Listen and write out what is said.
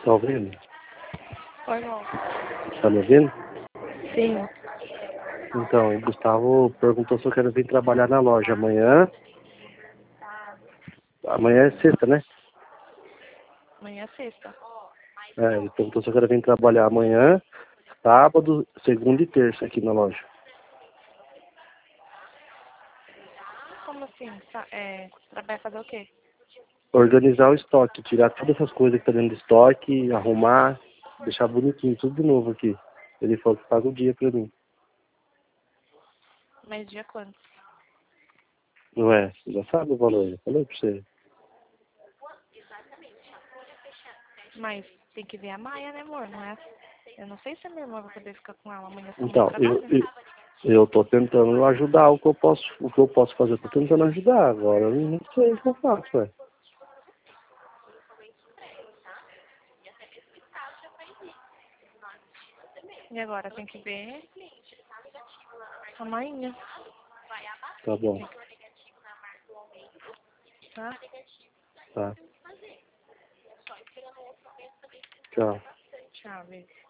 Tá ouvindo? Oi, irmão. Tá me ouvindo? Sim. Então, o Gustavo perguntou se eu quero vir trabalhar na loja amanhã. Amanhã é sexta, né? Amanhã é sexta. É, ele perguntou se eu quero vir trabalhar amanhã, sábado, segunda e terça aqui na loja. Como assim? Vai fazer o quê? Organizar o estoque, tirar todas essas coisas que tá dentro do estoque, arrumar, deixar bonitinho, tudo de novo aqui. Ele falou que paga o dia pra mim. Mas dia quanto? Não é? Você já sabe o valor, eu falei pra você. Mas tem que ver a Maia, né, amor? Não é? Eu não sei se a minha irmã vai poder ficar com ela amanhã se Então, trabalha. eu tô tentando ajudar o que eu posso fazer, eu tô tentando ajudar, agora eu não sei o que eu faço, ué. E agora tem que ver a Mainha, Tá bom, tá? tá. Tchau. Tchau, beijo.